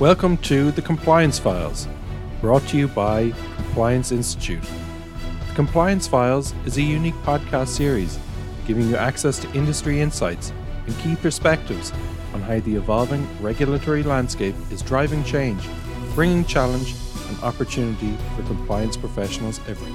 Welcome to The Compliance Files, brought to you by Compliance Institute. The Compliance Files is a unique podcast series giving you access to industry insights and key perspectives on how the evolving regulatory landscape is driving change, bringing challenge and opportunity for compliance professionals everywhere.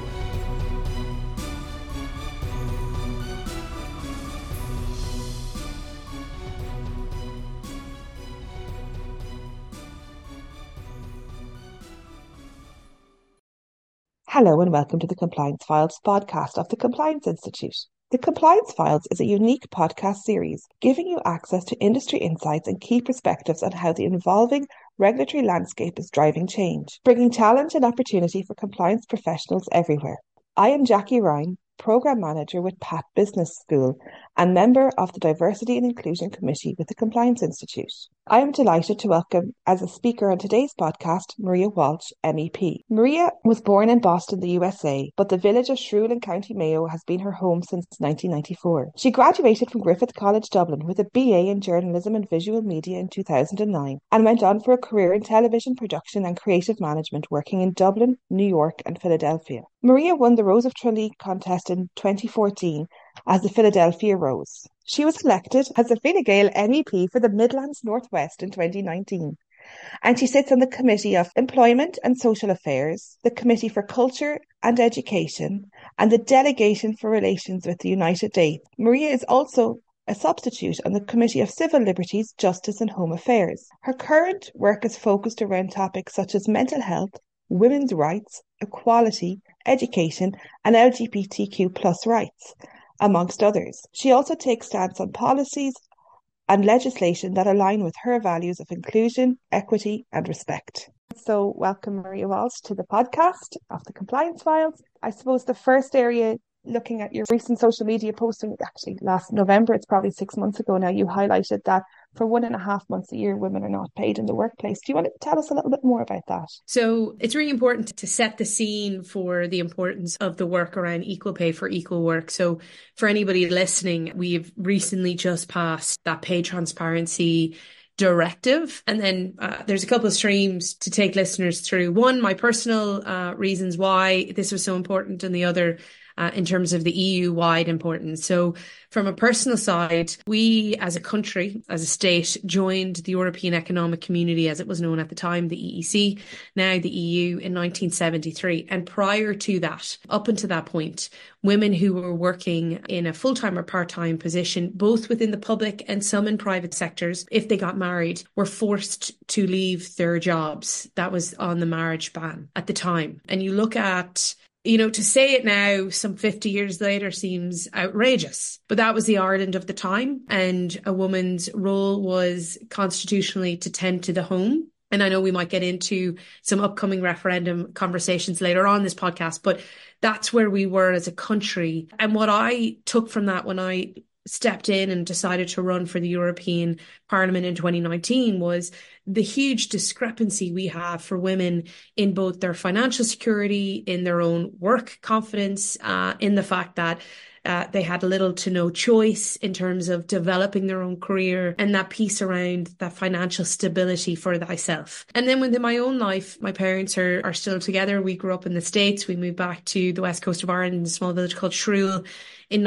Hello and welcome to the Compliance Files podcast of the Compliance Institute. The Compliance Files is a unique podcast series giving you access to industry insights and key perspectives on how the evolving regulatory landscape is driving change, bringing challenge and opportunity for compliance professionals everywhere. I am Jackie Ryan, Programme Manager with PAT Business School and member of the Diversity and Inclusion Committee with the Compliance Institute. I am delighted to welcome as a speaker on today's podcast, Maria Walsh, MEP. Maria was born in Boston, the USA, but the village of Shrule in County Mayo has been her home since 1994. She graduated from Griffith College Dublin with a BA in Journalism and Visual Media in 2009 and went on for a career in television production and creative management, working in Dublin, New York and Philadelphia. Maria won the Rose of Tralee contest in 2014 as the Philadelphia Rose. She was elected as a Fine Gael MEP for the Midlands Northwest in 2019. And she sits on the Committee of Employment and Social Affairs, the Committee for Culture and Education, and the Delegation for Relations with the United States. Maria is also a substitute on the Committee of Civil Liberties, Justice and Home Affairs. Her current work is focused around topics such as mental health, women's rights, equality, education, and LGBTQ+ rights, amongst others. She also takes stance on policies and legislation that align with her values of inclusion, equity, and respect. So welcome, Maria Walsh, to the podcast of the Compliance Files. I suppose the first area, looking at your recent social media posting, actually last November, it's probably 6 months ago now, you highlighted that for 1.5 months a year, women are not paid in the workplace. Do you want to tell us a little bit more about that? So it's really important to set the scene for the importance of the work around equal pay for equal work. So for anybody listening, we've recently just passed that pay transparency directive. And then there's a couple of streams to take listeners through. One, my personal reasons why this was so important, and the other in terms of the EU-wide importance. So from a personal side, we as a country, as a state, joined the European Economic Community, as it was known at the time, the EEC, now the EU, in 1973. And prior to that, up until that point, women who were working in a full-time or part-time position, both within the public and some in private sectors, if they got married, were forced to leave their jobs. That was on the marriage ban at the time. And you look at, to say it now, some 50 years later, seems outrageous. But that was the Ireland of the time. And a woman's role was constitutionally to tend to the home. And I know we might get into some upcoming referendum conversations later on this podcast, but that's where we were as a country. And what I took from that when I stepped in and decided to run for the European Parliament in 2019 was the huge discrepancy we have for women in both their financial security, in their own work confidence, in the fact that they had little to no choice in terms of developing their own career, and that piece around that financial stability for thyself. And then within my own life, my parents are still together. We grew up in the States. We moved back to the west coast of Ireland in a small village called Shrule in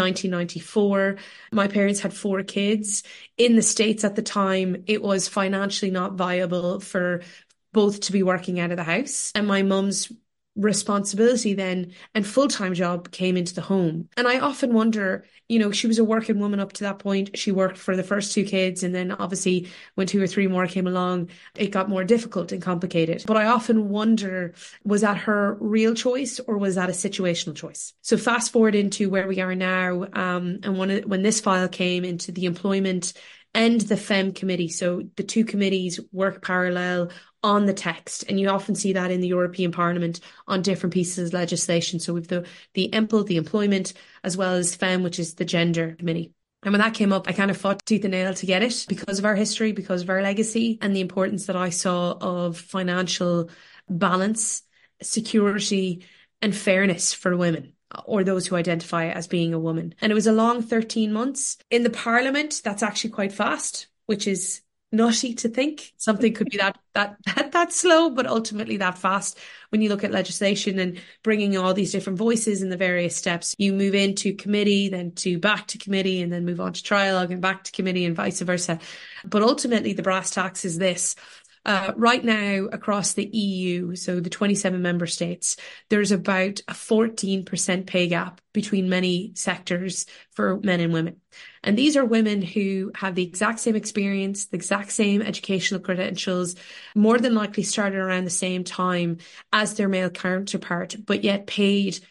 1994. My parents had 4 kids. In the States at the time, it was financially not viable for both to be working out of the house. And my mum's responsibility then and full-time job came into the home. And I often wonder, she was a working woman up to that point. She worked for the first 2 kids, and then obviously when 2 or 3 more came along, it got more difficult and complicated. But I often wonder, was that her real choice or was that a situational choice? So fast forward into where we are now, and when this file came into the Employment and the FEM committee, so the 2 committees work parallel on the text, and you often see that in the European Parliament on different pieces of legislation. So we've the EMPL, the Employment, as well as FEM, which is the Gender Committee. And when that came up, I kind of fought tooth and nail to get it because of our history, because of our legacy, and the importance that I saw of financial balance, security, and fairness for women, or those who identify as being a woman. And it was a long 13 months. In the Parliament, that's actually quite fast, which is nutty to think something could be that slow, but ultimately that fast. When you look at legislation and bringing all these different voices in the various steps, you move into committee, then to back to committee, and then move on to trialogue and back to committee and vice versa. But ultimately, the brass tacks is this. Right now, across the EU, so the 27 member states, there's about a 14% pay gap between many sectors for men and women. And these are women who have the exact same experience, the exact same educational credentials, more than likely started around the same time as their male counterpart, but yet paid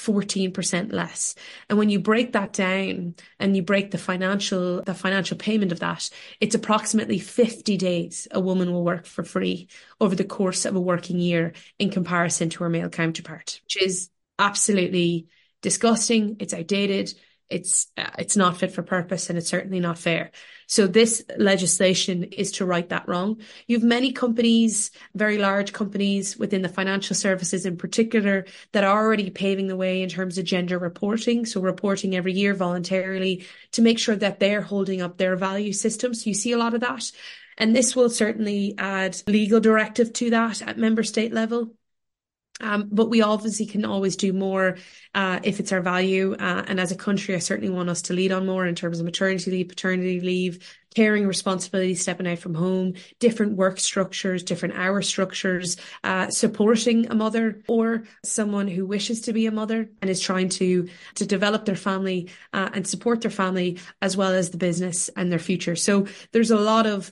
14% less. And when you break that down and you break the financial payment of that, it's approximately 50 days a woman will work for free over the course of a working year in comparison to her male counterpart, which is absolutely disgusting. It's outdated. It's not fit for purpose, and it's certainly not fair. So this legislation is to right that wrong. You have many companies, very large companies within the financial services in particular, that are already paving the way in terms of gender reporting. So reporting every year voluntarily to make sure that they're holding up their value systems. So you see a lot of that. And this will certainly add legal directive to that at member state level. But we obviously can always do more if it's our value. And as a country, I certainly want us to lead on more in terms of maternity leave, paternity leave, caring responsibilities, stepping out from home, different work structures, different hour structures, supporting a mother or someone who wishes to be a mother and is trying to develop their family and support their family as well as the business and their future. So there's a lot of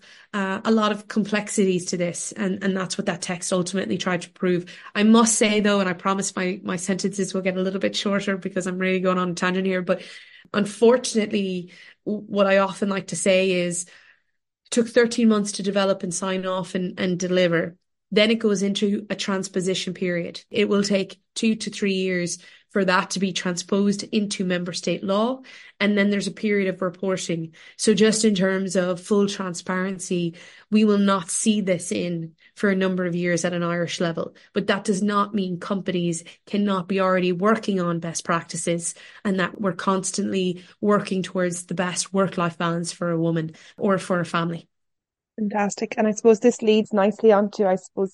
complexities to this, and that's what that text ultimately tried to prove. I must say though, and I promise my sentences will get a little bit shorter because I'm really going on a tangent here, but unfortunately, what I often like to say is it took 13 months to develop and sign off and deliver. Then it goes into a transposition period. It will take 2 to 3 years for that to be transposed into member state law. And then there's a period of reporting. So just in terms of full transparency, we will not see this in for a number of years at an Irish level. But that does not mean companies cannot be already working on best practices and that we're constantly working towards the best work-life balance for a woman or for a family. Fantastic. And I suppose this leads nicely onto,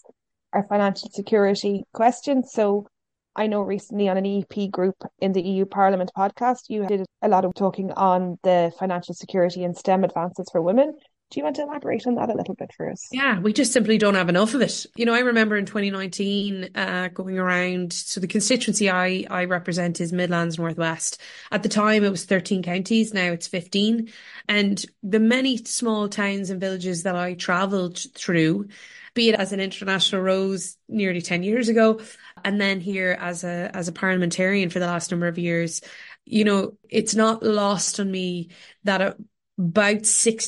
our financial security question. So I know recently on an EP group in the EU Parliament podcast, you did a lot of talking on the financial security and STEM advances for women. Do you want to elaborate on that a little bit for us? Yeah, we just simply don't have enough of it. You know, I remember in 2019 going around, so the constituency I represent is Midlands Northwest. At the time it was 13 counties, now it's 15. And the many small towns and villages that I travelled through, be it as an international rose nearly 10 years ago, and then here as a parliamentarian for the last number of years, you know, it's not lost on me that about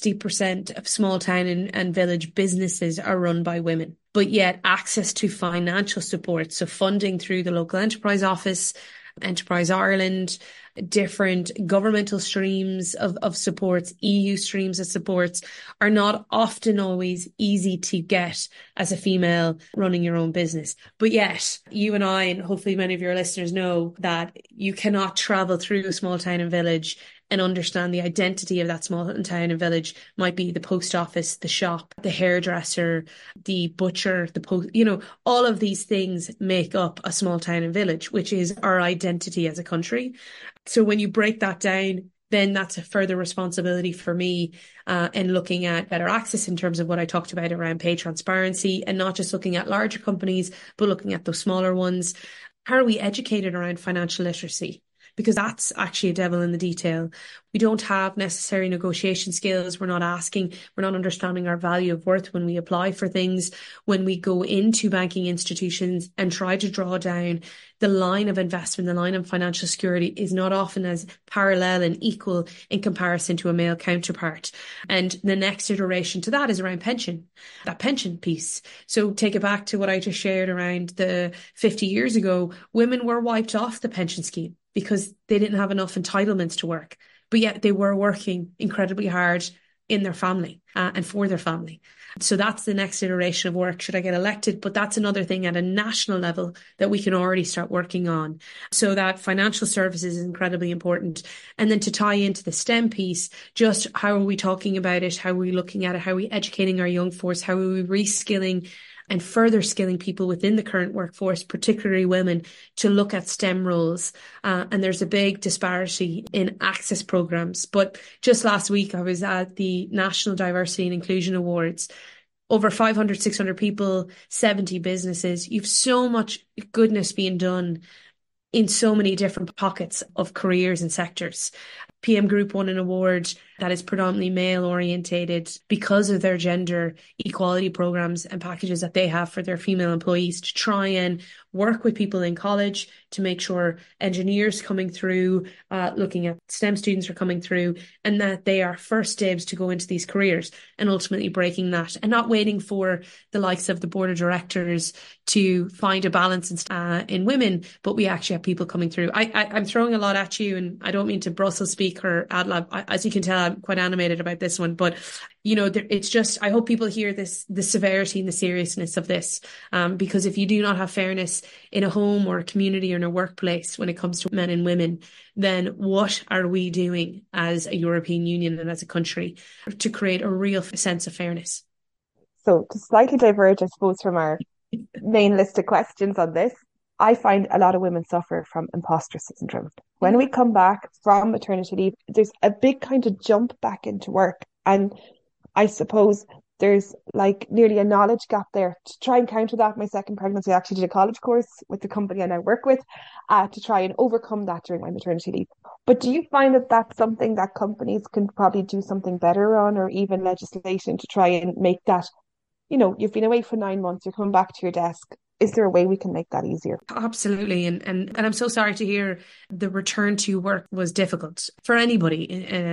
60% of small town and village businesses are run by women, but yet access to financial support, so funding through the local enterprise office, Enterprise Ireland, different governmental streams of supports, EU streams of supports, are not often always easy to get as a female running your own business. But yet, you and I, and hopefully many of your listeners know that you cannot travel through a small town and village and understand the identity of that small town and village. Might be the post office, the shop, the hairdresser, the butcher, all of these things make up a small town and village, which is our identity as a country. So when you break that down, then that's a further responsibility for me in looking at better access in terms of what I talked about around pay transparency, and not just looking at larger companies, but looking at those smaller ones. How are we educated around financial literacy? Because that's actually a devil in the detail. We don't have necessary negotiation skills. We're not understanding our value of worth when we apply for things, when we go into banking institutions and try to draw down the line of investment, the line of financial security is not often as parallel and equal in comparison to a male counterpart. And the next iteration to that is around pension, that pension piece. So take it back to what I just shared around the 50 years ago, women were wiped off the pension scheme because they didn't have enough entitlements to work. But yet they were working incredibly hard in their family and for their family. So that's the next iteration of work. Should I get elected? But that's another thing at a national level that we can already start working on. So that financial services is incredibly important. And then to tie into the STEM piece, just how are we talking about it? How are we looking at it? How are we educating our young force? How are we reskilling and further skilling people within the current workforce, particularly women, to look at STEM roles? And there's a big disparity in access programs. But just last week, I was at the National Diversity and Inclusion Awards. Over 500, 600 people, 70 businesses. You've so much goodness being done in so many different pockets of careers and sectors. PM Group won an award that is predominantly male orientated because of their gender equality programs and packages that they have for their female employees to try and work with people in college to make sure engineers coming through, looking at STEM students are coming through, and that they are first dibs to go into these careers, and ultimately breaking that and not waiting for the likes of the board of directors to find a balance in women, but we actually have people coming through. I'm throwing a lot at you, and I don't mean to Brussels speak or ad lib. As you can tell, I'm quite animated about this one, but it's just, I hope people hear this, the severity and the seriousness of this, because if you do not have fairness in a home or a community or in a workplace when it comes to men and women, then what are we doing as a European Union and as a country to create a real sense of fairness? So to slightly diverge, I suppose, from our main list of questions on this, I find a lot of women suffer from imposter syndrome. When we come back from maternity leave, there's a big kind of jump back into work. And I suppose there's like nearly a knowledge gap there. To try and counter that, my second pregnancy, I actually did a college course with the company I now work with to try and overcome that during my maternity leave. But do you find that that's something that companies can probably do something better on, or even legislation to try and make that, you've been away for 9 months, you're coming back to your desk. Is there a way we can make that easier? Absolutely. And I'm so sorry to hear the return to work was difficult for anybody.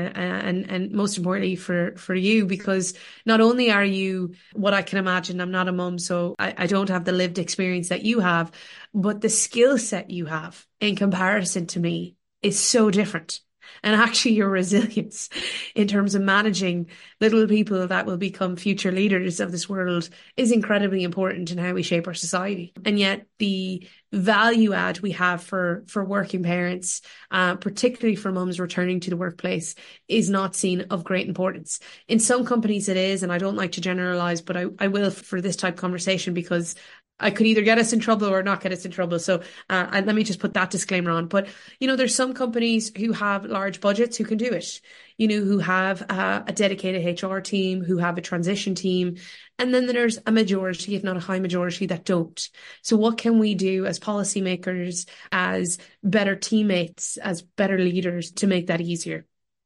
And most importantly for you, because not only are you what I can imagine, I'm not a mum, so I don't have the lived experience that you have, but the skill set you have in comparison to me is so different. And actually your resilience in terms of managing little people that will become future leaders of this world is incredibly important in how we shape our society. And yet the value add we have for working parents, particularly for mums returning to the workplace, is not seen of great importance. In some companies it is, and I don't like to generalize, but I will for this type of conversation, because I could either get us in trouble or not get us in trouble. So and let me just put that disclaimer on. But, there's some companies who have large budgets who can do it, who have a dedicated HR team, who have a transition team. And then there's a majority, if not a high majority, that don't. So what can we do as policymakers, as better teammates, as better leaders to make that easier?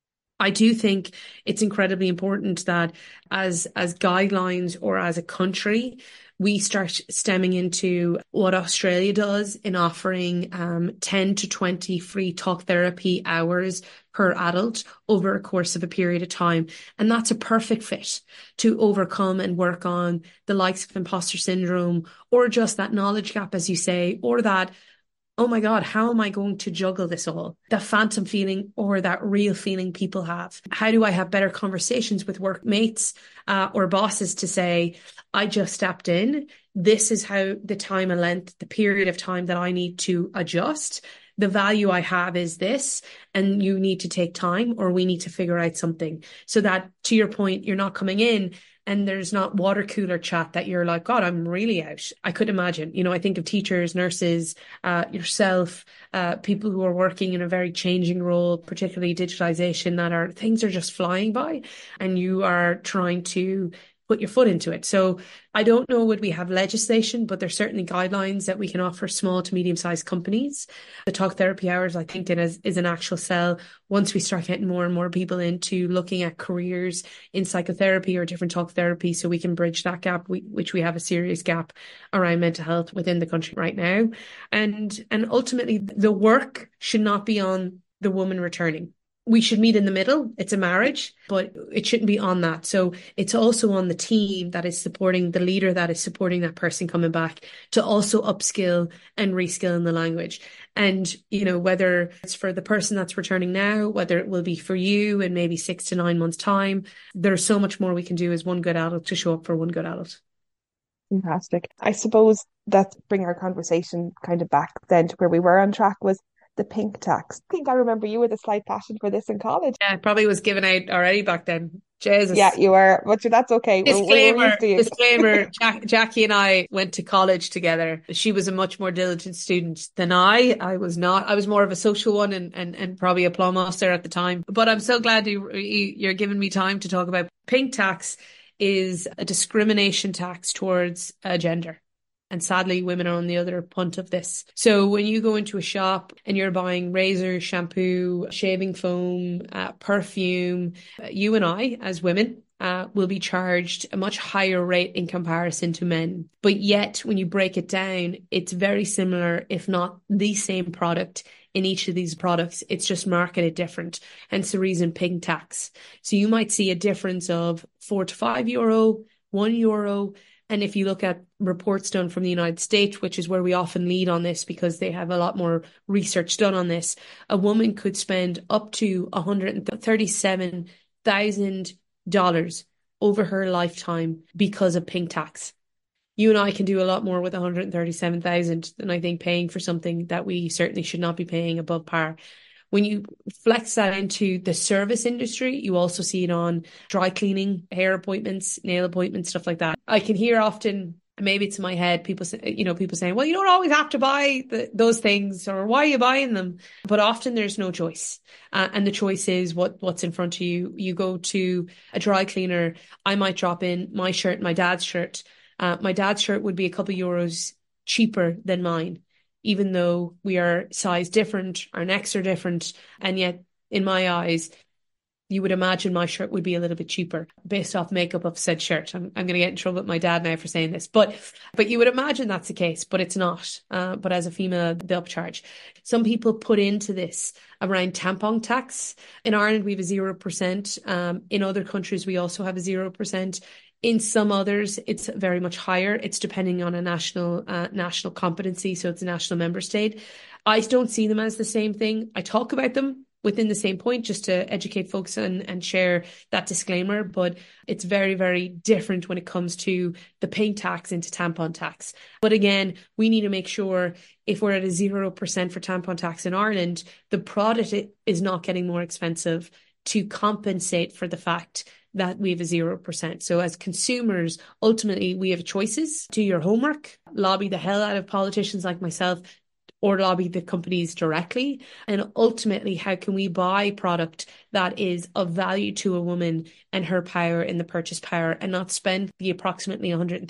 I do think it's incredibly important that as guidelines or as a country, we start stemming into what Australia does in offering 10 to 20 free talk therapy hours per adult over a course of a period of time. And that's a perfect fit to overcome and work on the likes of imposter syndrome, or just that knowledge gap, as you say, or that, oh my God, how am I going to juggle this all? That phantom feeling or that real feeling people have. How do I have better conversations with workmates or bosses to say, I just stepped in. This is how the time and length, the period of time that I need to adjust. The value I have is this, and you need to take time, or we need to figure out something, so that, to your point, you're not coming in and there's not water cooler chat that you're like, God, I'm really out. I could imagine, I think of teachers, nurses, yourself, people who are working in a very changing role, particularly digitalization, things are just flying by, and you are trying to put your foot into it. So I don't know, would we have legislation, but there's certainly guidelines that we can offer small to medium-sized companies. The talk therapy hours, I think, is an actual sell once we start getting more and more people into looking at careers in psychotherapy or different talk therapy, so we can bridge that gap, which we have a serious gap around mental health within the country right now. And ultimately, the work should not be on the woman returning. we should meet in the middle. It's a marriage, but it shouldn't be on that. So it's also on the team that is supporting the leader, that is supporting that person coming back, to also upskill and reskill in the language. And, you know, whether it's for the person that's returning now, whether it will be for you in maybe 6 to 9 months' time, there's so much more we can do as one good adult to show up for one good adult. Fantastic. I suppose that bring our conversation kind of back then to where we were on track was the pink tax. I think I remember you with a slight passion for this in college. Yeah, it probably was given out already back then. Yeah, Jesus. you were, but that's okay. We're Disclaimer, used to you. disclaimer, Jackie and I went to college together. She was a much more diligent student than I. I was not. I was more of a social one and probably a plum master at the time. But I'm so glad you're giving me time to talk about pink tax. Is a discrimination tax towards a gender. And sadly, women are on the other punt of this. So when you go into a shop and you're buying razor, shampoo, shaving foam, perfume, you and I, as women, will be charged a much higher rate in comparison to men. But yet, when you break it down, it's very similar, if not the same product in each of these products. It's just marketed different. Hence the reason pink tax. So you might see a difference of €4 to €5, €1. And if you look at reports done from the United States, which is where we often lead on this because they have a lot more research done on this, a woman could spend up to $137,000 over her lifetime because of pink tax. You and I can do a lot more with 137,000 than I think paying for something that we certainly should not be paying above par. When you flex that into the service industry, you also see it on dry cleaning, hair appointments, nail appointments, stuff like that. I can hear often, maybe it's in my head, people saying, well, you don't always have to buy those things, or why are you buying them? But often there's no choice. And the choice is what's in front of you. You go to a dry cleaner, I might drop in my shirt, my dad's shirt. My dad's shirt would be a couple of euros cheaper than mine, even though we are size different, our necks are different. And yet, in my eyes, you would imagine my shirt would be a little bit cheaper based off makeup of said shirt. I'm going to get in trouble with my dad now for saying this, but you would imagine that's the case, but it's not. But as a female, they'll upcharge. Some people put into this around tampon tax. In Ireland, we have a 0%. In other countries, we also have a 0%. In some others, it's very much higher. It's depending on a national competency, so it's a national member state. I don't see them as the same thing. I talk about them within the same point just to educate folks and share that disclaimer, but it's very, very different when it comes to the pink tax into tampon tax. But again, we need to make sure if we're at a 0% for tampon tax in Ireland, the product is not getting more expensive to compensate for the fact that we have a 0%. So as consumers, ultimately, we have choices. Do your homework, lobby the hell out of politicians like myself, or lobby the companies directly. And ultimately, how can we buy product that is of value to a woman and her power in the purchase power, and not spend the approximately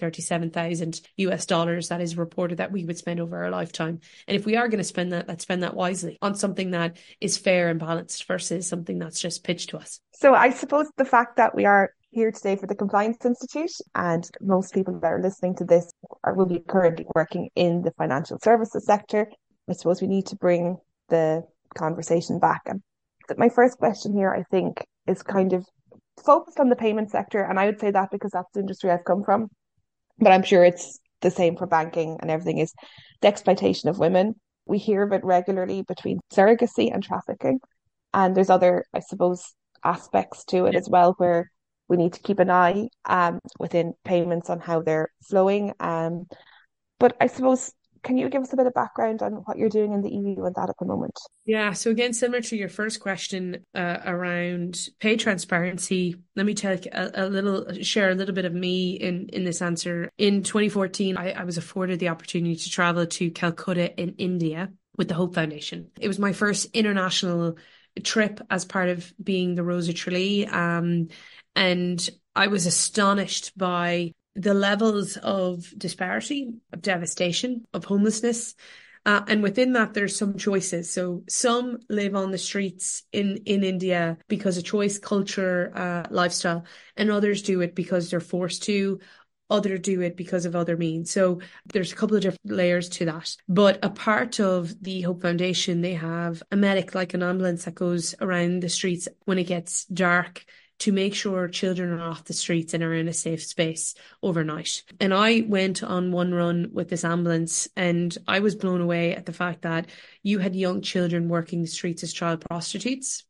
$137,000 that is reported that we would spend over our lifetime. And if we are going to spend that, let's spend that wisely on something that is fair and balanced versus something that's just pitched to us. So I suppose the fact that we are here today for the Compliance Institute, and most people that are listening to this will be currently working in the financial services sector, I suppose we need to bring the conversation back. And my first question here, I think, is kind of focused on the payment sector. And I would say that because that's the industry I've come from. But I'm sure it's the same for banking and everything, is the exploitation of women. We hear of it regularly between surrogacy and trafficking. And there's other, I suppose, aspects to it as well, where we need to keep an eye within payments on how they're flowing. But I suppose, can you give us a bit of background on what you're doing in the EU and that at the moment? Yeah, so again, similar to your first question around pay transparency, let me share a little bit of me in this answer. In 2014, I was afforded the opportunity to travel to Calcutta in India with the Hope Foundation. It was my first international trip as part of being the Rose of Tralee. And I was astonished by the levels of disparity, of devastation, of homelessness. And within that, there's some choices. So some live on the streets in India because of choice, culture, lifestyle, and others do it because they're forced to, other do it because of other means. So there's a couple of different layers to that. But a part of the Hope Foundation, they have a medic, like an ambulance, that goes around the streets when it gets dark to make sure children are off the streets and are in a safe space overnight. And I went on one run with this ambulance, and I was blown away at the fact that you had young children working the streets as child prostitutes.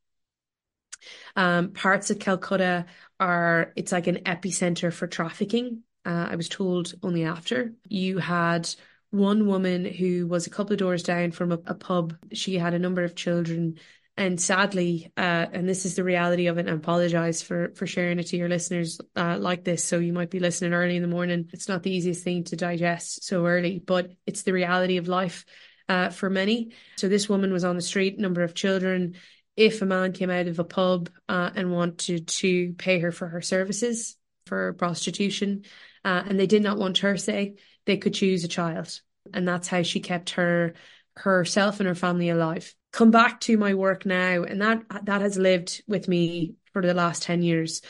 Parts of Calcutta it's like an epicenter for trafficking. I was told only after. You had one woman who was a couple of doors down from a pub. She had a number of children. And sadly, and this is the reality of it, and I apologize for sharing it to your listeners like this. So you might be listening early in the morning. It's not the easiest thing to digest so early, but it's the reality of life for many. So this woman was on the street, number of children. If a man came out of a pub and wanted to pay her for her services, for prostitution, and they did not want her say, they could choose a child. And that's how she kept herself and her family alive. Come back to my work now, and that has lived with me for the last 10 years.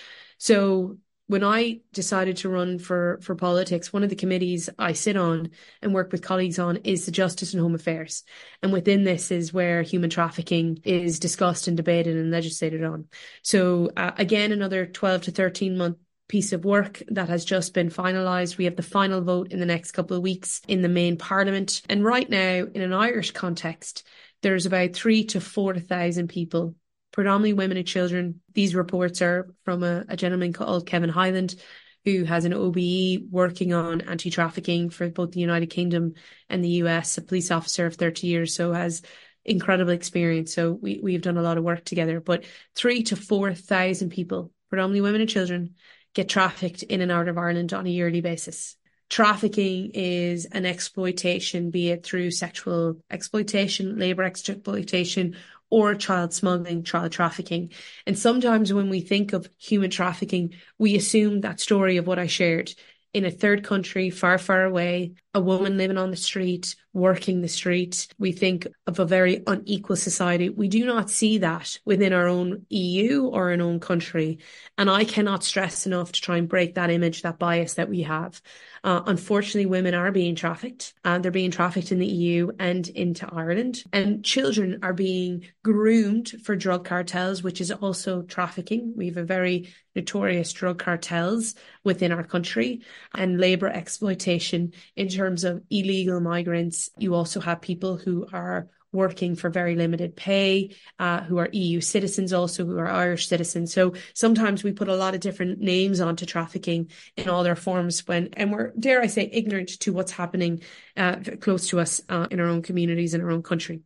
So when I decided to run for politics, one of the committees I sit on and work with colleagues on is the Justice and Home Affairs. And within this is where human trafficking is discussed and debated and legislated on. So again, another 12 to 13 month piece of work that has just been finalised. We have the final vote in the next couple of weeks in the main parliament. And right now, in an Irish context, there's about 3,000 to 4,000 people, predominantly women and children. These reports are from a gentleman called Kevin Hyland, who has an OBE working on anti-trafficking for both the United Kingdom and the US, a police officer of 30 years, so has incredible experience. So we've done a lot of work together. But 3,000 to 4,000 people, predominantly women and children, get trafficked in and out of Ireland on a yearly basis. Trafficking is an exploitation, be it through sexual exploitation, labour exploitation, or child smuggling, child trafficking. And sometimes when we think of human trafficking, we assume that story of what I shared. In a third country, far, far away, a woman living on the street, working the street. We think of a very unequal society. We do not see that within our own EU or our own country. And I cannot stress enough to try and break that image, that bias that we have. Unfortunately, women are being trafficked. They're being trafficked in the EU and into Ireland. And children are being groomed for drug cartels, which is also trafficking. We have a very notorious drug cartels within our country, and labour exploitation in terms of illegal migrants. You also have people who are working for very limited pay, who are EU citizens also, who are Irish citizens. So sometimes we put a lot of different names onto trafficking in all their forms and we're, dare I say, ignorant to what's happening close to us in our own communities, in our own country.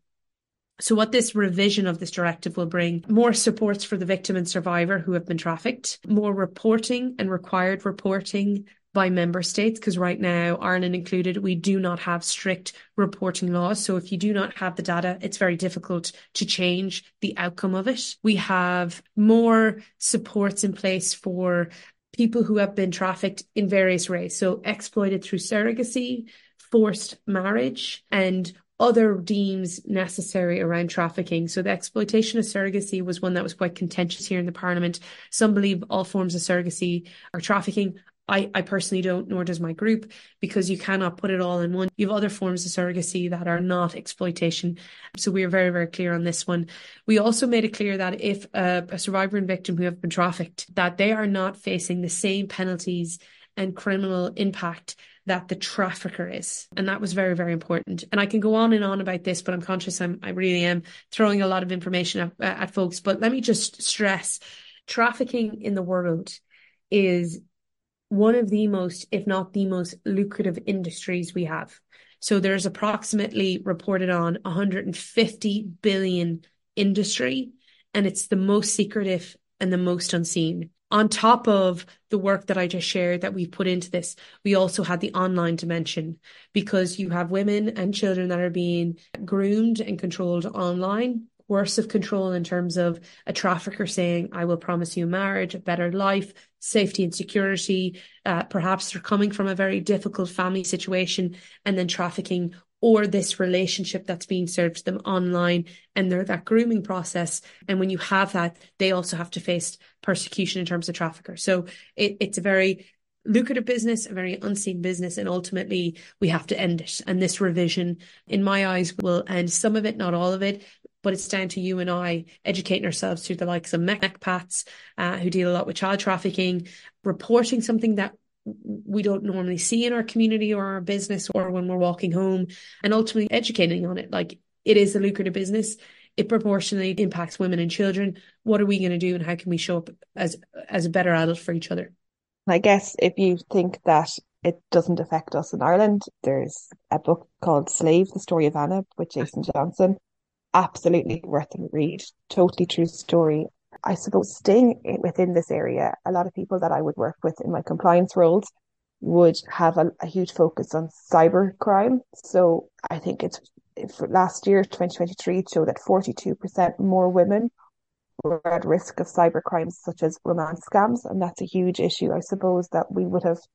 So what this revision of this directive will bring: more supports for the victim and survivor who have been trafficked, more reporting and required reporting by member states, because right now, Ireland included, we do not have strict reporting laws. So if you do not have the data, it's very difficult to change the outcome of it. We have more supports in place for people who have been trafficked in various ways. So exploited through surrogacy, forced marriage, and other deems necessary around trafficking. So the exploitation of surrogacy was one that was quite contentious here in the Parliament. Some believe all forms of surrogacy are trafficking. I personally don't, nor does my group, because you cannot put it all in one. You have other forms of surrogacy that are not exploitation. So we are very, very clear on this one. We also made it clear that if a survivor and victim who have been trafficked, that they are not facing the same penalties and criminal impact that the trafficker is. And that was very, very important. And I can go on and on about this, but I'm conscious I really am throwing a lot of information at folks. But let me just stress, trafficking in the world is one of the most, if not the most lucrative industries we have. So there's approximately reported on 150 billion industry, and it's the most secretive and the most unseen. On top of the work that I just shared that we've put into this, we also had the online dimension, because you have women and children that are being groomed and controlled online. Coercive control in terms of a trafficker saying, I will promise you marriage, a better life, safety and security. Perhaps they're coming from a very difficult family situation, and then trafficking, or this relationship that's being served to them online, and they're that grooming process. And when you have that, they also have to face persecution in terms of trafficker. So it's a very lucrative business, a very unseen business, and ultimately we have to end it. And this revision, in my eyes, will end some of it, not all of it. But it's down to you and I educating ourselves through the likes of MECPATs, who deal a lot with child trafficking, reporting something that we don't normally see in our community or our business or when we're walking home, and ultimately educating on it. Like, it is a lucrative business. It proportionally impacts women and children. What are we going to do, and how can we show up as a better adult for each other? I guess if you think that it doesn't affect us in Ireland, there's a book called Slave, The Story of Anna with Jason Johnson. Absolutely worth a read. Totally true story. I suppose staying within this area, a lot of people that I would work with in my compliance roles would have a huge focus on cyber crime. So I think for last year, 2023, it showed that 42% more women were at risk of cyber crimes such as romance scams. And that's a huge issue, I suppose, that we would have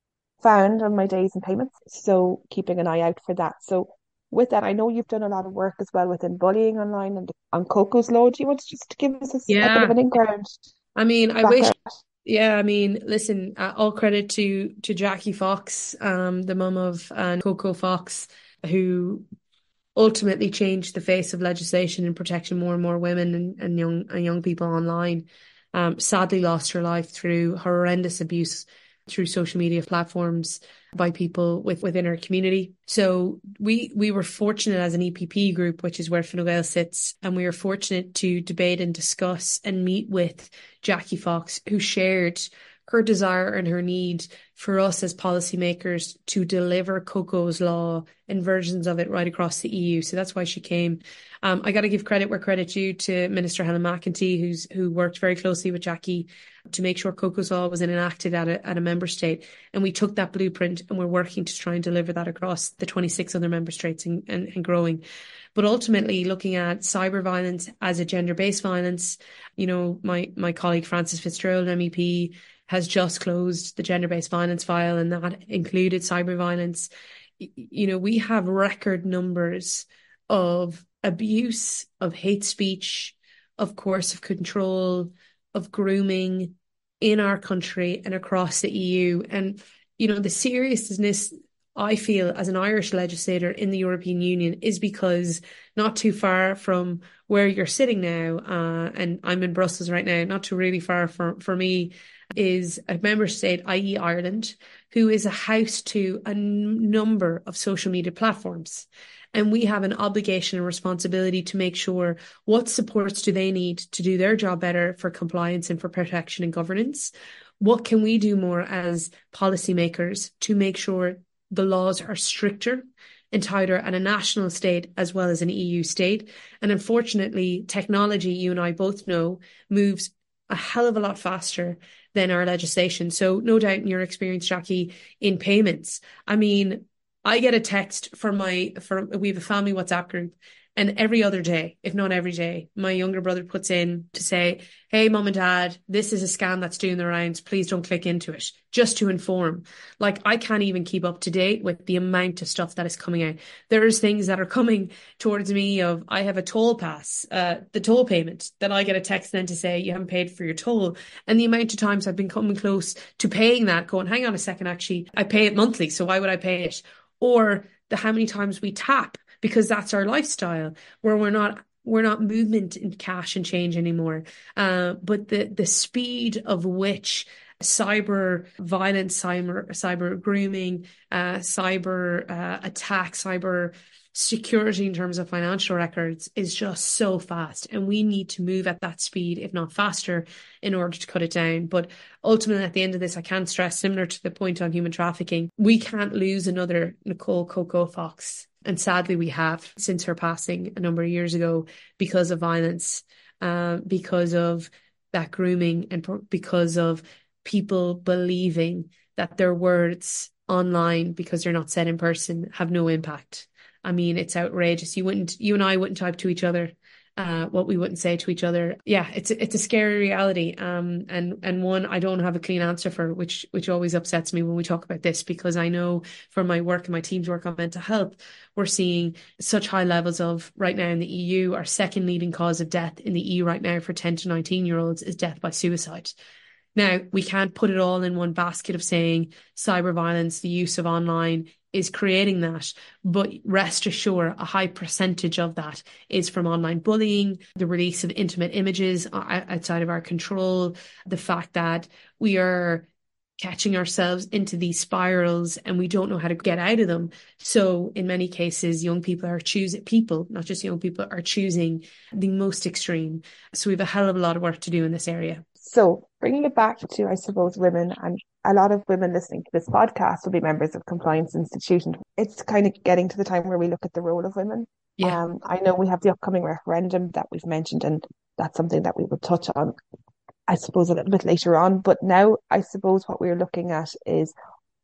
found on my days in payments. So keeping an eye out for that. So with that, I know you've done a lot of work as well within bullying online and on Coco's Law. Do you want to just give us a bit of an background? I mean, I wish. Yeah, I mean, listen, all credit to Jackie Fox, the mum of Coco Fox, who ultimately changed the face of legislation and protecting more and more women and young people online. Sadly lost her life through horrendous abuse through social media platforms by people within our community. So we were fortunate as an EPP group, which is where Fine Gael sits, and we were fortunate to debate and discuss and meet with Jackie Fox, who shared her desire and her need for us as policymakers to deliver Coco's Law and versions of it right across the EU. So that's why she came. I got to give credit where credit's due to Minister Helen McEntee, who worked very closely with Jackie to make sure Coco's Law was enacted at a member state. And we took that blueprint and we're working to try and deliver that across the 26 other member states and growing. But ultimately, looking at cyber violence as a gender-based violence, you know, my colleague Frances Fitzgerald, MEP, has just closed the gender-based violence file, and that included cyber violence. You know, we have record numbers of abuse, of hate speech, of coercive control, of grooming in our country and across the EU. And, you know, the seriousness I feel as an Irish legislator in the European Union is because not too far from where you're sitting now, and I'm in Brussels right now, not too really far for me, is a member state, i.e. Ireland, who is a house to a number of social media platforms. And we have an obligation and responsibility to make sure what supports do they need to do their job better for compliance and for protection and governance. What can we do more as policymakers to make sure the laws are stricter and tighter at a national state as well as an EU state? And unfortunately, technology, you and I both know, moves a hell of a lot faster than our legislation. So no doubt in your experience, Jackie, in payments. I mean, I get a text we have a family WhatsApp group, and every other day, if not every day, my younger brother puts in to say, hey, mom and dad, this is a scam that's doing the rounds. Please don't click into it, just to inform. Like, I can't even keep up to date with the amount of stuff that is coming out. There's things that are coming towards me of, I have a toll pass, the toll payment, that I get a text then to say you haven't paid for your toll. And the amount of times I've been coming close to paying that, going, hang on a second, actually, I pay it monthly, so why would I pay it? Or how many times we tap, because that's our lifestyle, where we're not movement in cash and change anymore. But the speed of which cyber violence, cyber grooming, cyber attack, cyber security in terms of financial records is just so fast, and we need to move at that speed, if not faster, in order to cut it down. But ultimately, at the end of this, I can't stress, similar to the point on human trafficking, we can't lose another Nicole Coco Fox. And sadly, we have, since her passing a number of years ago, because of violence, because of that grooming, and because of people believing that their words online, because they're not said in person, have no impact. I mean, it's outrageous. You and I wouldn't type to each other what we wouldn't say to each other. Yeah, it's a scary reality. And one I don't have a clean answer for, which always upsets me when we talk about this, because I know from my work and my team's work on mental health, we're seeing such high levels of, right now in the EU, our second leading cause of death in the EU right now for 10 to 19-year-olds is death by suicide. Now, we can't put it all in one basket of saying cyber violence, the use of online is creating that. But rest assured, a high percentage of that is from online bullying, the release of intimate images outside of our control, the fact that we are catching ourselves into these spirals and we don't know how to get out of them. So in many cases, people, not just young people, are choosing the most extreme. So we have a hell of a lot of work to do in this area. So bringing it back to, I suppose, women, and a lot of women listening to this podcast will be members of Compliance Institute. It's kind of getting to the time where we look at the role of women. Yeah. I know we have the upcoming referendum that we've mentioned, and that's something that we will touch on, I suppose, a little bit later on. But now, I suppose what we're looking at is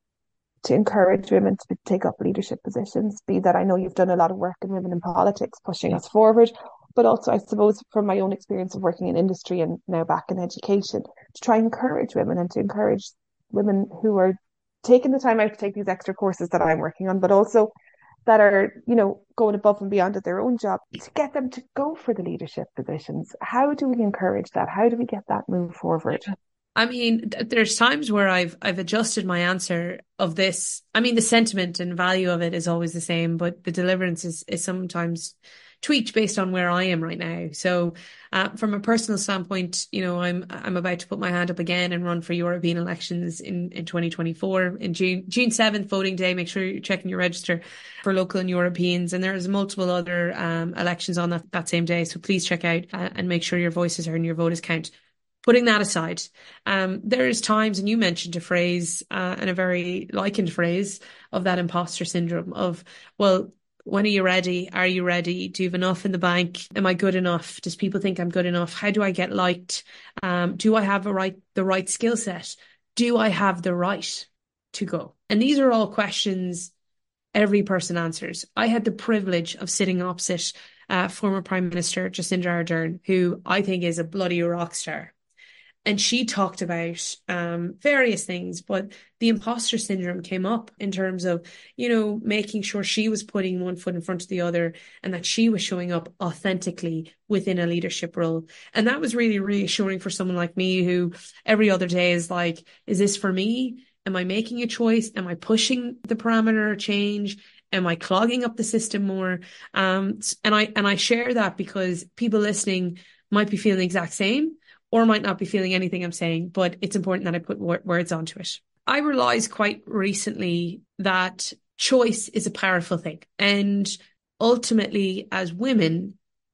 to encourage women to take up leadership positions. Be that, I know you've done a lot of work in women in politics, pushing us forward, but also, I suppose, from my own experience of working in industry and now back in education, to try and encourage women and to encourage women who are taking the time out to take these extra courses that I'm working on, but also that are, going above and beyond at their own job, to get them to go for the leadership positions. How do we encourage that? How do we get that move forward? I mean, there's times where I've adjusted my answer of this. I mean, the sentiment and value of it is always the same, but the deliverance is sometimes tweaked based on where I am right now. So from a personal standpoint, I'm about to put my hand up again and run for European elections in 2024 in June 7th, voting day. Make sure you're checking your register for local and Europeans. And there's multiple other elections on that same day. So please check out and make sure your voice is heard and your vote is counted. Putting that aside, there's times, and you mentioned a phrase and a very likened phrase of that imposter syndrome of, well, when are you ready? Are you ready? Do you have enough in the bank? Am I good enough? Does people think I'm good enough? How do I get liked? Do I have the right skill set? Do I have the right to go? And these are all questions every person answers. I had the privilege of sitting opposite former Prime Minister Jacinda Ardern, who I think is a bloody rock star. And she talked about various things, but the imposter syndrome came up in terms of, making sure she was putting one foot in front of the other and that she was showing up authentically within a leadership role. And that was really reassuring for someone like me who every other day is like, is this for me? Am I making a choice? Am I pushing the parameter change? Am I clogging up the system more? And I share that because people listening might be feeling the exact same, or might not be feeling anything I'm saying, but it's important that I put words onto it. I realized quite recently that choice is a powerful thing. And ultimately, as women,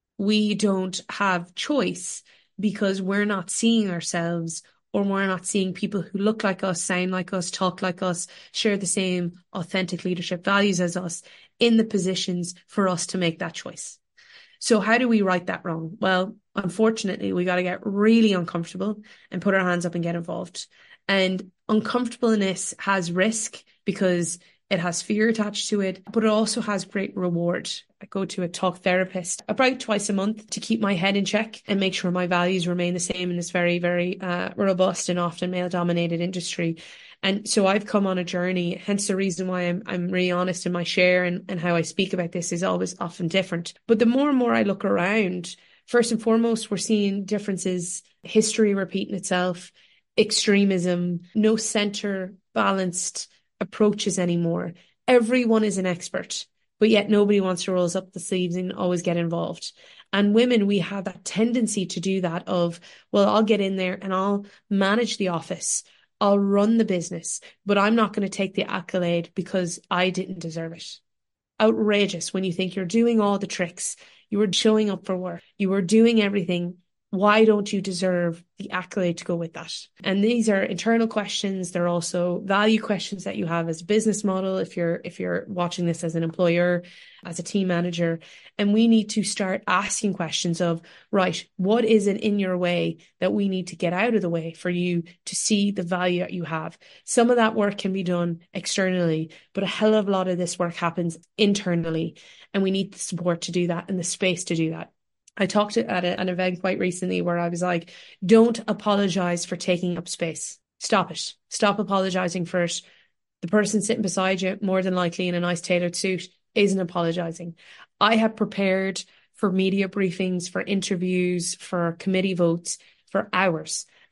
we don't have choice because we're not seeing ourselves, or we're not seeing people who look like us, sound like us, talk like us, share the same authentic leadership values as us in the positions for us to make that choice. So how do we right that wrong? Well, unfortunately, we got to get really uncomfortable and put our hands up and get involved. And uncomfortableness has risk because it has fear attached to it, but it also has great reward. I go to a talk therapist about twice a month to keep my head in check and make sure my values remain the same in this very, very robust and often male-dominated industry. And so I've come on a journey, hence the reason why I'm really honest in my share, and how I speak about this is always often different. But the more and more I look around, first and foremost, we're seeing differences, history repeating itself, extremism, no center balanced approaches anymore. Everyone is an expert, but yet nobody wants to roll up the sleeves and always get involved. And women, we have that tendency to do that of, well, I'll get in there and I'll manage the office. I'll run the business, but I'm not going to take the accolade because I didn't deserve it. Outrageous when you think you're doing all the tricks, you were showing up for work, you were doing everything. Why don't you deserve the accolade to go with that? And these are internal questions. They're also value questions that you have as a business model if you're watching this as an employer, as a team manager. And we need to start asking questions of, right, what is it in your way that we need to get out of the way for you to see the value that you have? Some of that work can be done externally, but a hell of a lot of this work happens internally. And we need the support to do that and the space to do that. I talked at an event quite recently where I was like, don't apologize for taking up space. Stop it. Stop apologizing for it. The person sitting beside you, more than likely in a nice tailored suit, isn't apologizing. I have prepared for media briefings, for interviews, for committee votes for hours.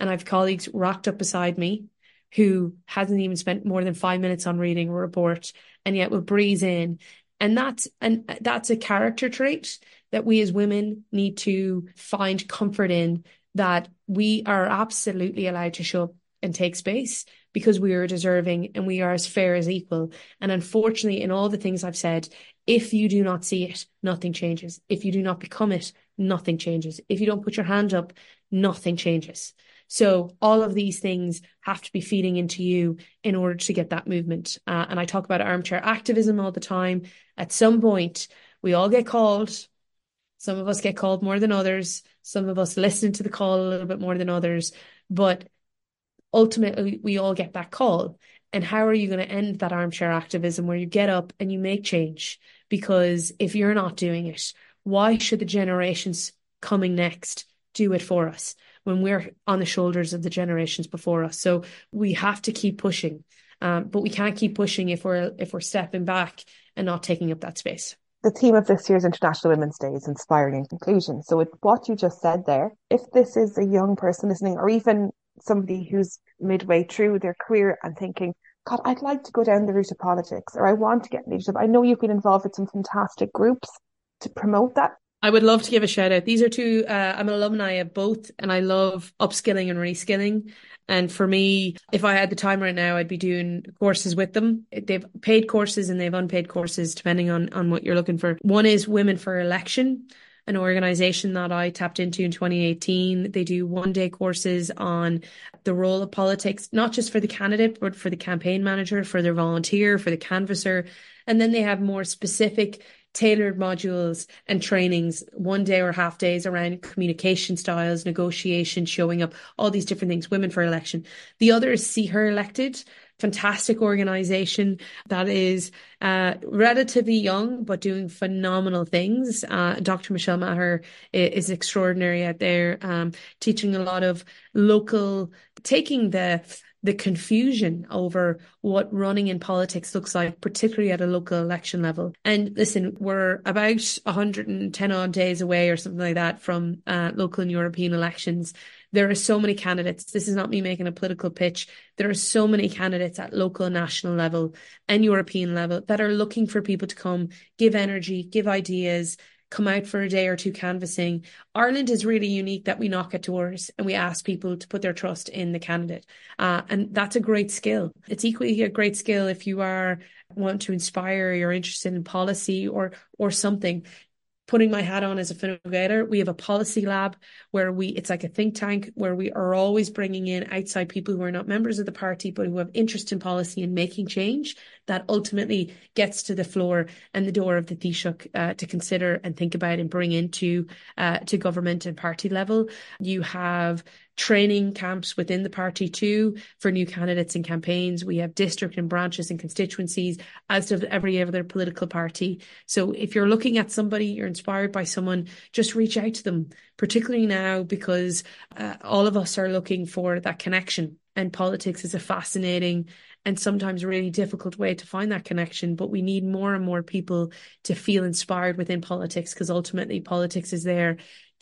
And I've colleagues rocked up beside me who hasn't even spent more than 5 minutes on reading a report and yet will breeze in. And that's a character trait that we as women need to find comfort in, that we are absolutely allowed to show up and take space because we are deserving and we are as fair as equal. And unfortunately, in all the things I've said, if you do not see it, nothing changes. If you do not become it, nothing changes. If you don't put your hand up, nothing changes. So all of these things have to be feeding into you in order to get that movement. And I talk about armchair activism all the time. At some point, we all get called. Some of us get called more than others. Some of us listen to the call a little bit more than others. But ultimately, we all get that call. And how are you going to end that armchair activism where you get up and you make change? Because if you're not doing it, why should the generations coming next do it for us when we're on the shoulders of the generations before us? So we have to keep pushing, but we can't keep pushing if we're stepping back and not taking up that space. The theme of this year's International Women's Day is inspiring in conclusion. So with what you just said there, if this is a young person listening, or even somebody who's midway through their career and thinking, God, I'd like to go down the route of politics, or I want to get leadership. I know you've been involved with some fantastic groups to promote that. I would love to give a shout out. These are two, I'm an alumni of both, and I love upskilling and reskilling. And for me, if I had the time right now, I'd be doing courses with them. They've paid courses and they've unpaid courses, depending on what you're looking for. One is Women for Election, an organization that I tapped into in 2018. They do one-day courses on the role of politics, not just for the candidate, but for the campaign manager, for their volunteer, for the canvasser. And then they have more specific tailored modules and trainings, one day or half days around communication styles, negotiation, showing up, all these different things. Women for Election. The other is See Her Elected. Fantastic organization that is relatively young but doing phenomenal things. Dr. Michelle Maher is extraordinary out there, teaching a lot of local, taking the confusion over what running in politics looks like, particularly at a local election level. And listen, we're about 110 odd days away or something like that from local and European elections. There are so many candidates. This is not me making a political pitch. There are so many candidates at local and national level and European level that are looking for people to come, give energy, give ideas, come out for a day or two canvassing. Ireland is really unique that we knock at doors and we ask people to put their trust in the candidate. And that's a great skill. It's equally a great skill if you want to inspire, you're interested in policy or something. Putting my hat on as a Fine Gael, we have a policy lab where it's like a think tank where we are always bringing in outside people who are not members of the party, but who have interest in policy and making change that ultimately gets to the floor and the door of the Taoiseach to consider and think about and bring into to government and party level. You have training camps within the party too for new candidates and campaigns. We have district and branches and constituencies, as does every other political party. So if you're looking at somebody, you're inspired by someone, just reach out to them, particularly now because all of us are looking for that connection. And politics is a fascinating and sometimes really difficult way to find that connection. But we need more and more people to feel inspired within politics, because ultimately politics is there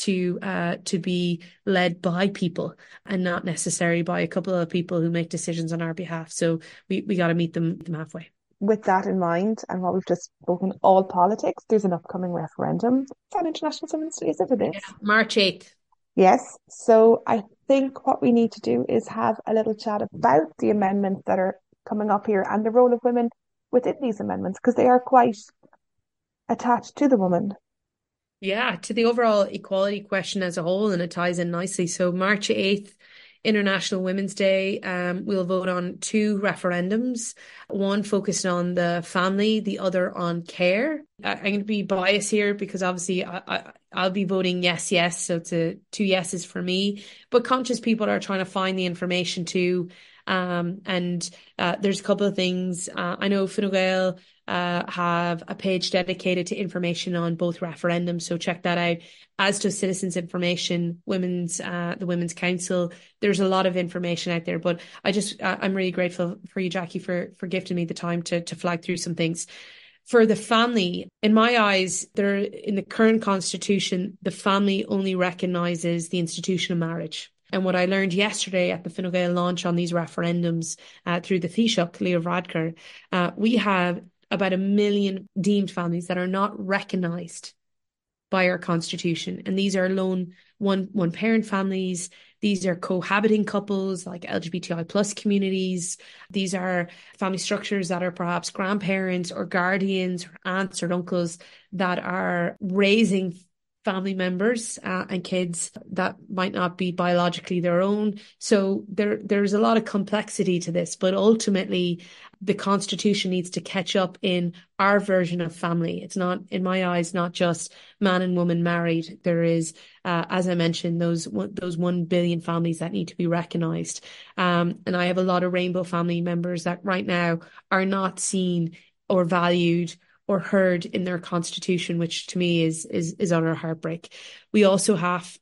to be led by people and not necessarily by a couple of people who make decisions on our behalf. So we got to meet them halfway. With that in mind, and what we've just spoken, all politics, there's an upcoming referendum. It's on International Women's Day, isn't it? Yeah, March 8th. Yes. So I think what we need to do is have a little chat about the amendments that are coming up here and the role of women within these amendments, because they are quite attached to the woman. Yeah, to the overall equality question as a whole, and it ties in nicely. So March 8th, International Women's Day, we'll vote on two referendums, one focused on the family, the other on care. I'm going to be biased here because obviously I'll be voting yes. So it's two yeses for me, but conscious people are trying to find the information too. And there's a couple of things. I know Fine Gael have a page dedicated to information on both referendums, so check that out. As does Citizens Information, the Women's Council. There's a lot of information out there, but I'm really grateful for you, Jackie, for gifting me the time to flag through some things. For the family, in my eyes, in the current constitution, the family only recognises the institution of marriage. And what I learned yesterday at the Fine Gael launch on these referendums through the Taoiseach, Leo Varadkar, we have about 1 million deemed families that are not recognised by our constitution. And these are lone one parent families. These are cohabiting couples like LGBTI plus communities. These are family structures that are perhaps grandparents or guardians or aunts or uncles that are raising family members and kids that might not be biologically their own. So there's a lot of complexity to this, but ultimately the constitution needs to catch up in our version of family. It's not, in my eyes, not just man and woman married. There is, as I mentioned, those 1 billion families that need to be recognised. And I have a lot of rainbow family members that right now are not seen or valued or heard in their constitution, which to me is utter heartbreak. We also have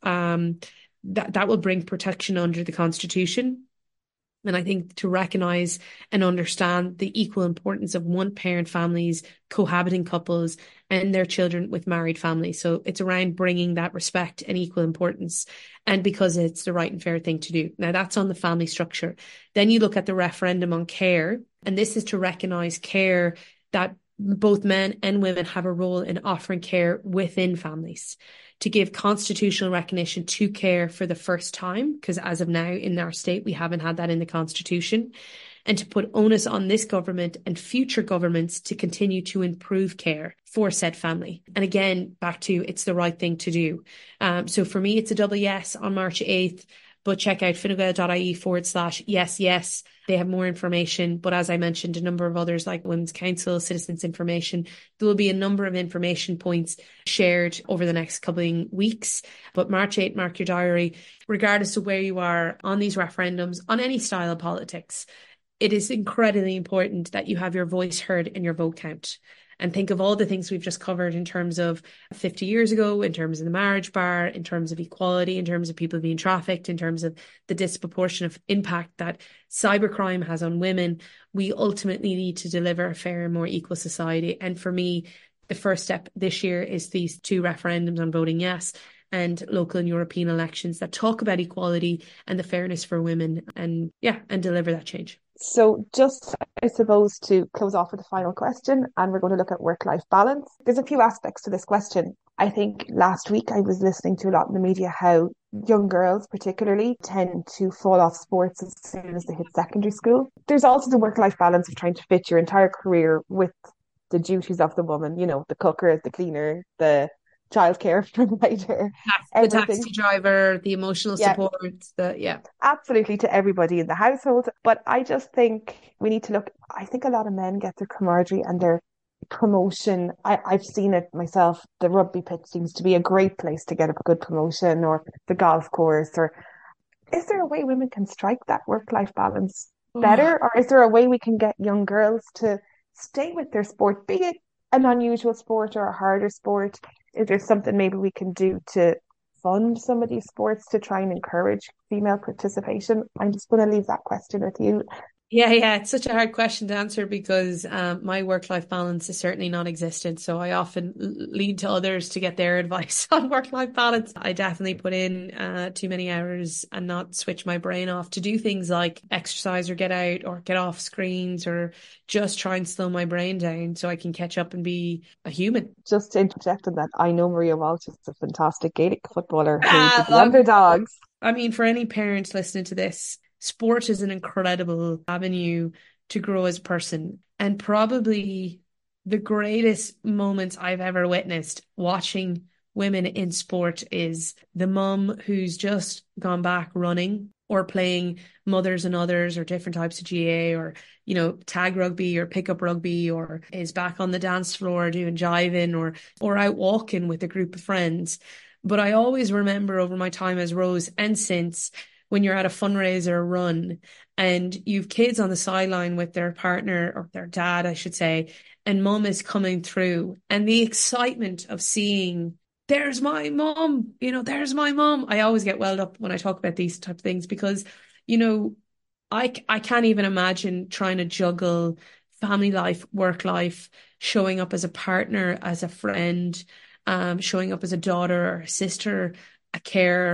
that will bring protection under the constitution. And I think to recognise and understand the equal importance of one parent families, cohabiting couples, and their children with married families. So it's around bringing that respect and equal importance, and because it's the right and fair thing to do. Now that's on the family structure. Then you look at the referendum on care, and this is to recognise care that both men and women have a role in offering care within families, to give constitutional recognition to care for the first time, because as of now in our state, we haven't had that in the constitution, and to put onus on this government and future governments to continue to improve care for said family. And again, back to it's the right thing to do. So for me, it's a double yes on March 8th. But check out finegael.ie/yes, yes. They have more information. But as I mentioned, a number of others like Women's Council, Citizens Information, there will be a number of information points shared over the next couple of weeks. But March 8th, mark your diary, regardless of where you are on these referendums, on any style of politics, it is incredibly important that you have your voice heard and your vote count. And think of all the things we've just covered in terms of 50 years ago, in terms of the marriage bar, in terms of equality, in terms of people being trafficked, in terms of the disproportionate impact that cybercrime has on women. We ultimately need to deliver a fair and more equal society. And for me, the first step this year is these 2 referendums on voting yes and local and European elections that talk about equality and the fairness for women, and deliver that change. So just, I suppose, to close off with the final question, and we're going to look at work-life balance. There's a few aspects to this question. I think last week I was listening to a lot in the media how young girls particularly tend to fall off sports as soon as they hit secondary school. There's also the work-life balance of trying to fit your entire career with the duties of the woman, you know, the cooker, the cleaner, the childcare provider, the taxi driver, the emotional support, absolutely, to everybody in the household. But I just think we need to look. I think a lot of men get their camaraderie and their promotion. I've seen it myself. The rugby pitch seems to be a great place to get a good promotion, or the golf course. Or is there a way women can strike that work-life balance better, or is there a way we can get young girls to stay with their sport, be it an unusual sport or a harder sport? Is there something maybe we can do to fund some of these sports to try and encourage female participation? I'm just going to leave that question with you. Yeah, it's such a hard question to answer because my work-life balance is certainly non-existent. So I often lead to others to get their advice on work-life balance. I definitely put in too many hours and not switch my brain off to do things like exercise or get out or get off screens, or just try and slow my brain down so I can catch up and be a human. Just to interject on that, I know Maria Walsh is a fantastic Gaelic footballer who's the underdogs. I mean, for any parents listening to this, sport is an incredible avenue to grow as a person. And probably the greatest moments I've ever witnessed watching women in sport is the mum who's just gone back running or playing mothers and others or different types of GA, or, you know, tag rugby or pickup rugby, or is back on the dance floor doing jiving or out walking with a group of friends. But I always remember over my time as Rose and since, when you're at a fundraiser run and you've kids on the sideline with their partner, or their dad, I should say, and mum is coming through, and the excitement of seeing, there's my mum, you know, there's my mum. I always get welled up when I talk about these type of things because, you know, I can't even imagine trying to juggle family life, work life, showing up as a partner, as a friend, showing up as a daughter or a sister, a carer,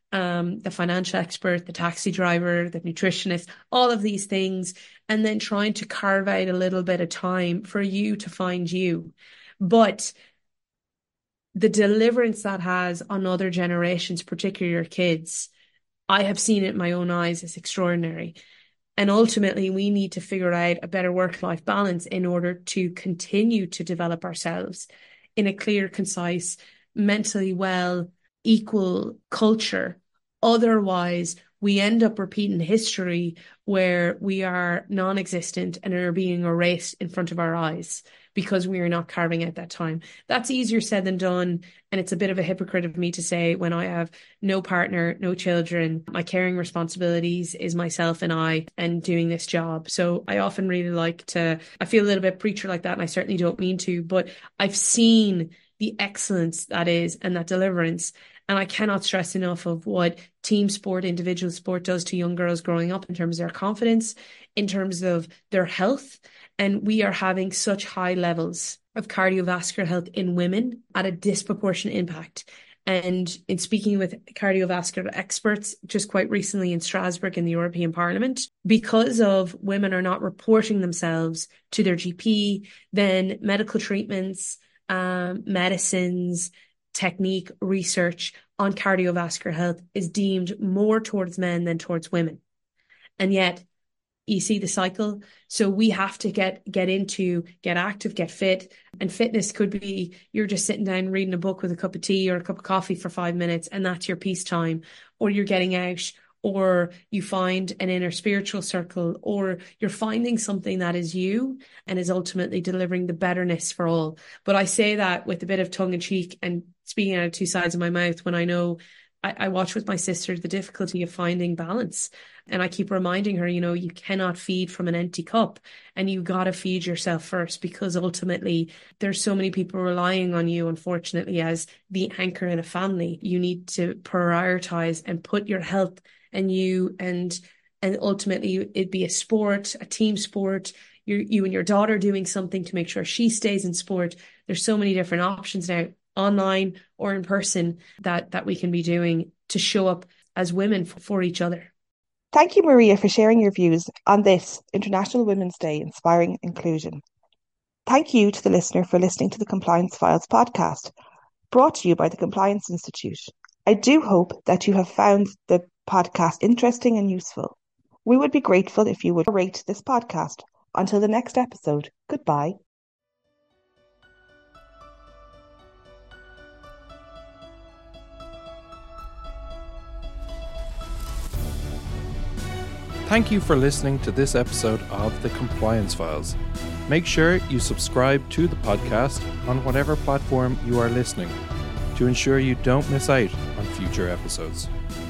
the financial expert, the taxi driver, the nutritionist, all of these things, and then trying to carve out a little bit of time for you to find you. But the deliverance that has on other generations, particularly your kids, I have seen it in my own eyes, is extraordinary. And ultimately, we need to figure out a better work-life balance in order to continue to develop ourselves in a clear, concise, mentally well, equal culture. Otherwise, we end up repeating history where we are non-existent and are being erased in front of our eyes because we are not carving out that time. That's easier said than done. And it's a bit of a hypocrite of me to say when I have no partner, no children, my caring responsibilities is myself and I and doing this job. So I often really I feel a little bit preacher like that, and I certainly don't mean to, but I've seen the excellence that is and that deliverance. And I cannot stress enough of what team sport, individual sport does to young girls growing up in terms of their confidence, in terms of their health. And we are having such high levels of cardiovascular health in women at a disproportionate impact. And in speaking with cardiovascular experts just quite recently in Strasbourg in the European Parliament, because of women are not reporting themselves to their GP, then medical treatments, medicines, technique, research on cardiovascular health is deemed more towards men than towards women. And yet, you see the cycle. So we have to get active, get fit. And fitness could be you're just sitting down reading a book with a cup of tea or a cup of coffee for 5 minutes, and that's your peace time. Or you're getting out, or you find an inner spiritual circle, or you're finding something that is you and is ultimately delivering the betterness for all. But I say that with a bit of tongue in cheek and speaking out of two sides of my mouth when I know I watch with my sister the difficulty of finding balance. And I keep reminding her, you cannot feed from an empty cup, and you got to feed yourself first, because ultimately there's so many people relying on you, unfortunately, as the anchor in a family. You need to prioritize and put your health and you and ultimately it'd be a sport, a team sport. You and your daughter doing something to make sure she stays in sport. There's so many different options now, online or in person, that we can be doing to show up as women for each other. Thank you, Maria, for sharing your views on this International Women's Day Inspiring Inclusion. Thank you to the listener for listening to the Compliance Files podcast, brought to you by the Compliance Institute. I do hope that you have found the podcast interesting and useful. We would be grateful if you would rate this podcast. Until the next episode, goodbye. Thank you for listening to this episode of The Compliance Files. Make sure you subscribe to the podcast on whatever platform you are listening to ensure you don't miss out on future episodes.